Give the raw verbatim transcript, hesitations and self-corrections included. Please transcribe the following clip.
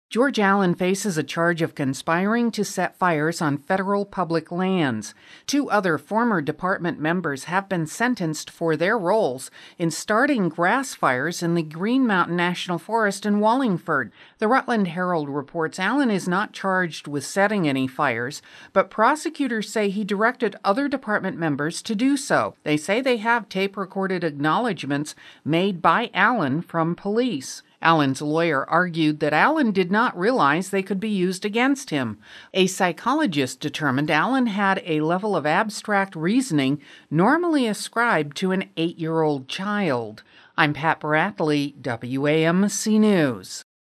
George Allen faces a charge of conspiring to set fires on federal public lands. Two other former department members have been sentenced for their roles in starting grass fires in the Green Mountain National Forest in Wallingford. The Rutland Herald reports Allen is not charged with setting any fires, but prosecutors say he directed other department members to do so. They say they have tape-recorded acknowledgments made by Allen from police. Allen's lawyer argued that Allen did not realize they could be used against him. A psychologist determined Allen had a level of abstract reasoning normally ascribed to an eight-year-old child. I'm Pat Bradley, W A M C News.